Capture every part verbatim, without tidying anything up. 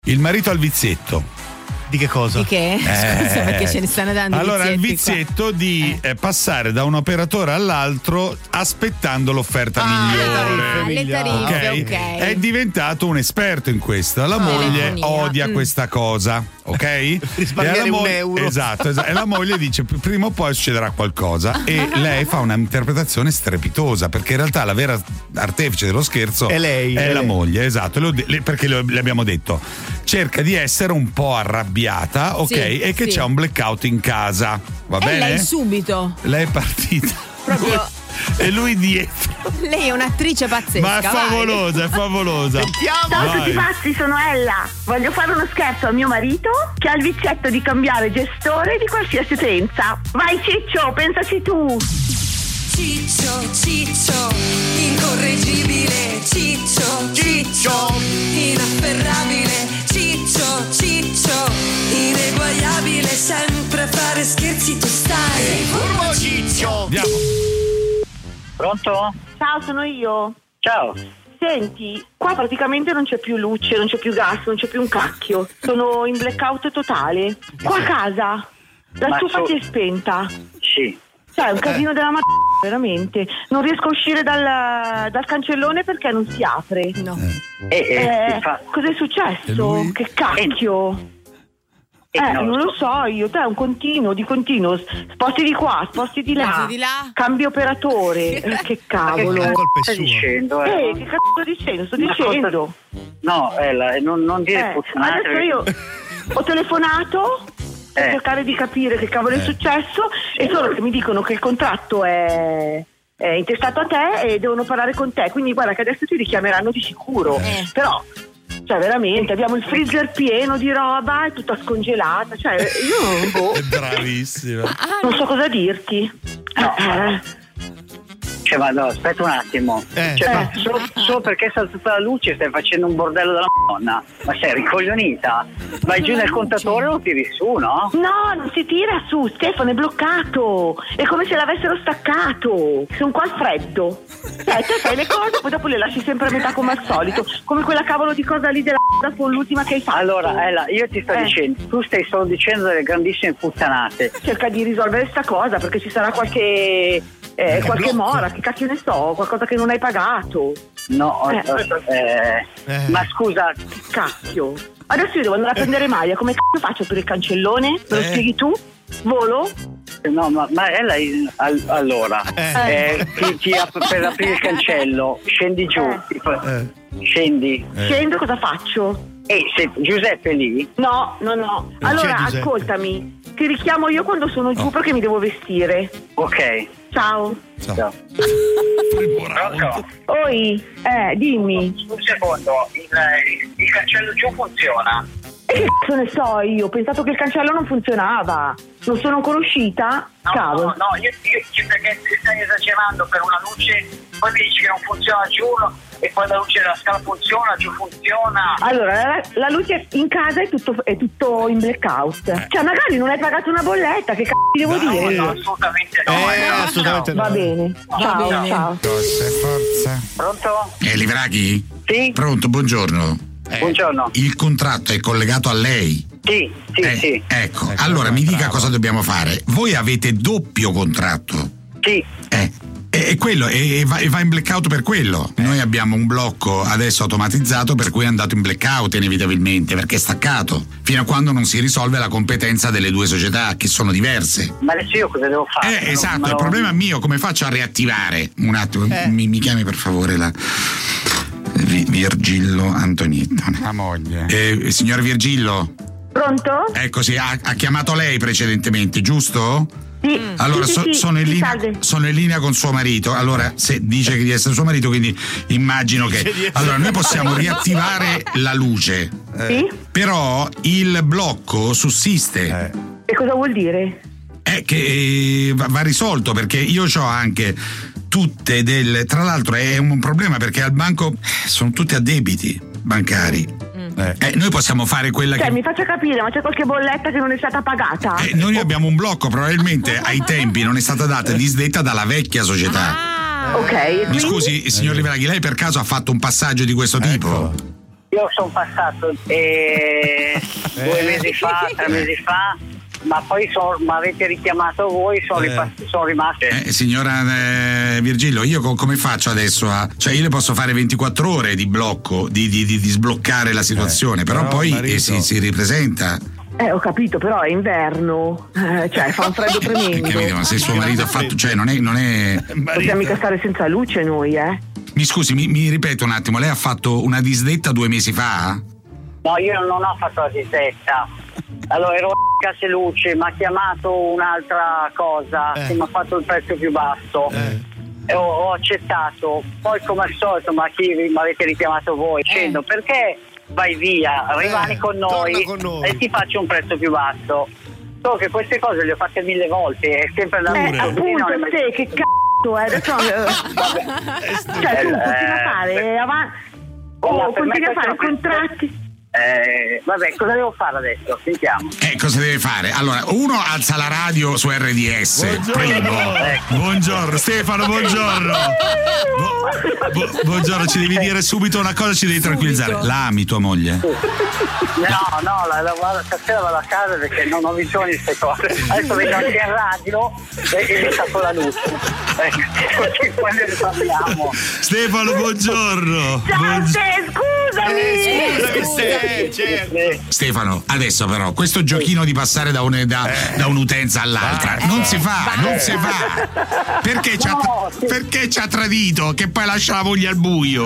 Il marito al vizietto. Di che cosa? Di che? Eh. Scusa, perché ce ne stanno dando. Allora, il vizietti vizietto di eh. passare da un operatore all'altro aspettando l'offerta ah, migliore. Le tariffe, okay? ok. È diventato un esperto in questo. La oh, moglie telefonia. odia mm. questa cosa, ok? Risparmiare mo- un euro. Esatto, esatto. E la moglie dice: prima o poi succederà qualcosa. E lei fa un'interpretazione strepitosa, perché in realtà la vera artefice dello scherzo è lei. È, è la lei. moglie, esatto. Lo de- perché lo- le abbiamo detto: cerca di essere un po' arrabbiata, ok? Sì, e che sì. c'è un blackout in casa, va e bene? lei subito. Lei è partita Proprio. E lui dietro. Lei è un'attrice pazzesca. Ma è favolosa, vai. è favolosa. Ciao a tutti pazzi, sono Ella. Voglio fare uno scherzo a mio marito che ha il vizietto di cambiare gestore di qualsiasi utenza. Vai Ciccio, pensaci tu. Ciccio, Ciccio, incorreggibile. Ciccio, Ciccio, inafferrabile. Ciccio, Ciccio, ineguagliabile. Sempre a fare scherzi tu stai. Sei furbo Ciccio. Andiamo. Pronto? Ciao, sono io. Ciao. Senti, qua praticamente non c'è più luce, non c'è più gas, non c'è più un cacchio. Sono in blackout totale. Qua a casa la Ma stufa so- si è spenta. Sì. Cioè, è un casino della madre, veramente. Non riesco a uscire dal, dal cancellone perché non si apre. No. E, e, Eh, e fa- cos'è E successo? lui? Che cacchio? e Eh, no, non lo so io, te è un continuo, di continuo, sposti di qua, sposti di là, Sposti di là. cambio operatore, eh, che cavolo. La colpa è stai sua. dicendo? Eh, Eh, che cazzo sto dicendo? Sto Ma dicendo. No, Ella, non, non dire Eh, puttanate. adesso io ho telefonato per Eh. cercare di capire che cavolo è successo e solo che mi dicono che il contratto è, è intestato a te e devono parlare con te, quindi guarda che adesso ti richiameranno di sicuro. Eh. Però, cioè veramente, abbiamo il freezer pieno di roba, è tutta scongelata, cioè io boh, È bravissima. non so cosa dirti. No. Eh, Cioè, ma no, aspetta un attimo. Eh. Cioè, ma Eh. solo, solo perché è saltata la luce stai facendo un bordello della madonna? Ma sei ricoglionita? Vai giù nel contatore e lo tiri su, no? No, non si tira su, Stefano, è bloccato. È come se l'avessero staccato. Sono qua al freddo. Cioè, te fai le cose, poi dopo le lasci sempre a metà come al solito. Come quella cavolo di cosa lì della m***a con l'ultima che hai fatto. Allora, Ella, io ti sto Eh. dicendo, tu stai solo dicendo delle grandissime puttanate. Cerca di risolvere sta cosa perché ci sarà qualche eh, qualche mora, che cacchio ne so, qualcosa che non hai pagato. No, Eh. eh, Eh. ma scusa, Cacchio. Adesso io devo andare a prendere maglia, come cazzo faccio per il cancellone? Me lo Eh. spieghi tu? Volo? no, ma, ma Ella, all- allora, Eh. eh, ti- ti ap- per aprire il cancello, scendi giù, Eh. ti fa- Eh. scendi. Eh. Scendo, cosa faccio? E se Giuseppe è lì, No, no, no. Non Allora, c'è Giuseppe. ascoltami, ti richiamo io quando sono giù perché mi devo vestire. ok. Ciao. Ciao. Pronto? Oi, eh, dimmi. Un secondo, il, il cancello giù funziona? E che cazzo ne so io? Ho pensato che il cancello non funzionava. Non sono ancora uscita? No, Cavolo. no, no, io, io, io perché stai esagerando per una luce, poi mi dici che non funziona giù e poi la luce della scala funziona, giù funziona. Allora, la, la luce in casa è tutto, è tutto in blackout. Cioè, magari non hai pagato una bolletta, che cazzo devo No, dire? No, assolutamente no. Eh, eh, no, assolutamente no. Va bene. Ciao, bene. ciao. Forza, forza. Pronto? Eh, Livraghi? Sì? Pronto, buongiorno. Eh, Buongiorno. Il contratto è collegato a lei? Sì, sì, Eh, sì. Ecco, Ecco, allora mi dica bravo. cosa dobbiamo fare. Voi avete doppio contratto. Sì. Eh. E e quello, e e va, e va in blackout per quello. Noi abbiamo un blocco adesso automatizzato per cui è andato in blackout inevitabilmente perché è staccato fino a quando non si risolve la competenza delle due società che sono diverse. Ma adesso io cosa devo fare? Eh, Non- esatto, ma il non- problema è mio, come faccio a riattivare? Un attimo, Eh. mi, mi chiami per favore la Vi- Virgillo Antonetto. La moglie. Eh, signor Virgillo, Pronto? ecco sì, ha, ha chiamato lei precedentemente, giusto? Sì. Allora sì, so- sì, sì. sono, in Sì, linea, salve. sono in linea con suo marito. Allora, se dice che di essere suo marito, quindi immagino che. Dice di essere- Allora, noi possiamo riattivare la luce, Sì? però il blocco sussiste. Eh. E cosa vuol dire? È che eh, va, va risolto perché io ho anche tutte delle. Tra l'altro è un problema perché al banco sono tutti a debiti bancari. Eh. Eh, noi possiamo fare quella Cioè, che. mi faccia capire, ma c'è qualche bolletta che non è stata pagata? Eh, noi abbiamo un blocco, probabilmente ai tempi non è stata data disdetta dalla vecchia società. Ah, Ok, e Mi quindi? scusi, signor Livraghi, lei per caso ha fatto un passaggio di questo tipo? Ecco. io sono passato eh, due mesi fa, tre mesi fa, ma poi mi avete richiamato voi, sono, Eh. ripas- sono rimasto. Eh, signora eh, Virgilio, io co- come faccio adesso a. Cioè, io le posso fare ventiquattro ore di blocco, di, di, di, di sbloccare la situazione, Eh, però, però, poi marito- eh, si, si ripresenta. Eh, ho capito, però è inverno, eh, cioè fa un freddo Eh, capito, tremendo. ma se suo marito ha fatto. Cioè, non è. Non è... Possiamo mica stare senza luce noi, eh? Mi scusi, mi, mi ripeto un attimo, lei ha fatto una disdetta due mesi fa? No, io non ho fatto la disdetta. Allora ero a Case Luce, mi ha chiamato un'altra cosa Eh. che mi ha fatto il prezzo più basso. Eh. E ho, ho accettato. Poi come al solito ma chi mi avete richiamato voi dicendo perché vai via, rimani Eh, con noi, torna con noi. e ti faccio un prezzo più basso. So che queste cose le ho fatte mille volte, è sempre la Eh, Pure. appunto, te che c***o, eh? Adesso, eh, cioè tu Eh, continui a fare avanti. Oh, Oh, per me continui a fare questo- contratti. Eh, vabbè, cosa devo fare adesso? Sentiamo. Eh, cosa deve fare? Allora, uno alza la radio su R D S. Primo. Buongiorno Stefano, buongiorno. Bu- bu- buongiorno, ci devi dire subito una cosa, ci devi tranquillizzare. La ami tua moglie? No, no, la, la, la, stasera vado a casa perché non ho bisogno di queste cose. Adesso vengo anche in radio e, e mi tappo la luce. Ecco, così poi ne parliamo. Stefano, buongiorno. Ciao, Buongi- te, scusami! Eh, Scusa che scusa. sei, certo. Eh, Stefano, adesso però, questo giochino di passare da, un- da- da un'utenza all'altra non si fa, non si fa. Perché ci ha, No, sì. perché ci ha tradito? Che poi lascia la moglie al buio.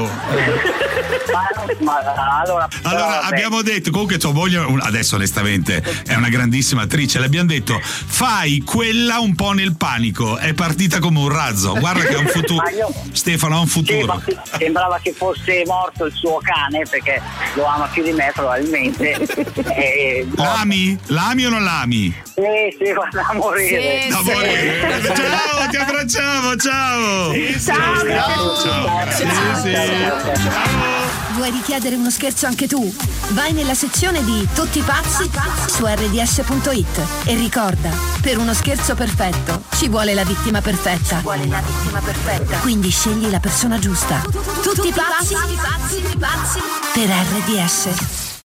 ma, ma allora, Allora vabbè. abbiamo detto, comunque tua moglie un- adesso onestamente è una grandissima attrice, le abbiamo detto fai quella un po' nel panico, è partita come un razzo, guarda che ha un futuro. Ma io- Stefano ha un Sì, futuro. ma sì, sembrava che fosse morto il suo cane perché lo ama più di me probabilmente. E, L'ami? L'ami o non l'ami? sì, sì, guarda a morire. Sì, Da sì. morire. Ciao, ti abbracciamo, ciao. Ciao, Ciao. Sì, sì. Vuoi richiedere uno scherzo anche tu? Vai nella sezione di Tutti pazzi su R D S punto it e ricorda, per uno scherzo perfetto ci vuole la vittima perfetta. Vuole la vittima perfetta. Quindi scegli la persona giusta. Tutti pazzi per R D S.